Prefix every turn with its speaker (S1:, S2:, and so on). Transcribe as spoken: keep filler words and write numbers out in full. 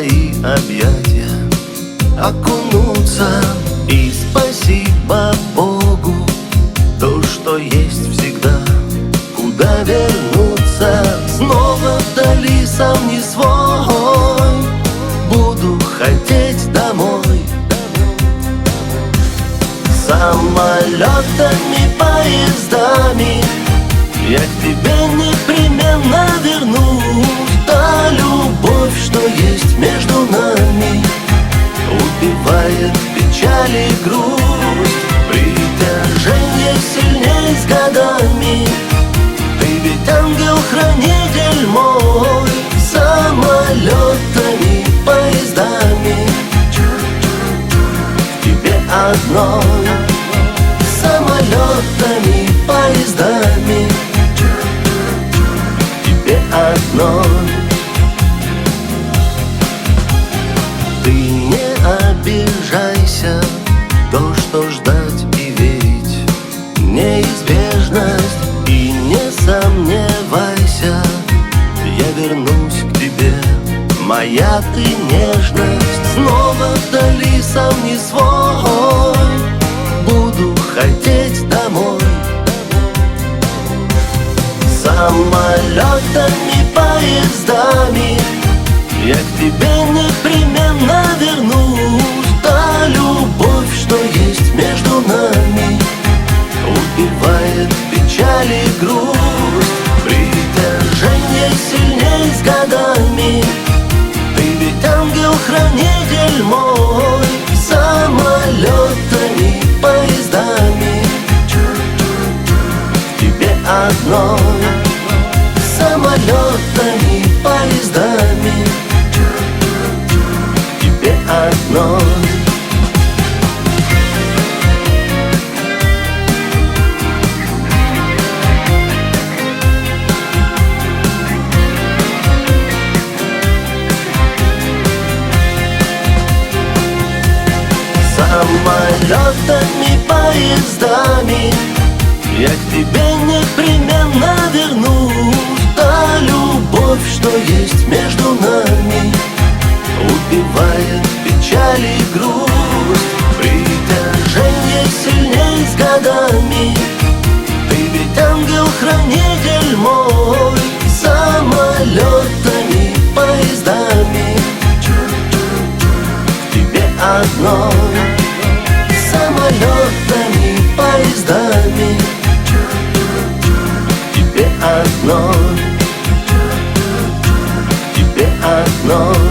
S1: твои объятия, окунуться. И спасибо Богу, то, что есть всегда, куда вернуться. Снова вдали, сам не свой, буду хотеть домой. Самолетами, поездами я к тебе непременно вернусь. Та любовь, что есть между нами, убивает печаль и грусть. Притяжение сильней с годами, ты ведь ангел-хранитель мой. Самолетами, поездами к тебе одной. Самолетами, поездами к тебе одной. Ты не обижайся, то, что ждать и верить неизбежность. И не сомневайся, я вернусь к тебе, моя ты нежность. Снова вдали, сам не свой, буду хотеть домой. Самолетами, поездами я к тебе непременно вернусь. Та любовь, что есть между нами, убивает печаль и грусть. Притяжение сильней с годами, ты ведь ангел-хранитель мой. Самолетами, поездами к тебе одной. Самолетами, поездами к тебе одной. Самолетами, поездами я к тебе непременно вернусь. Та любовь, что есть между нами, убивает печаль и грусть. Притяжение сильней с годами, ты ведь ангел-хранитель мой. Самолетами, поездами к тебе одной. Самолетами, поездами к тебе одной. К тебе одной.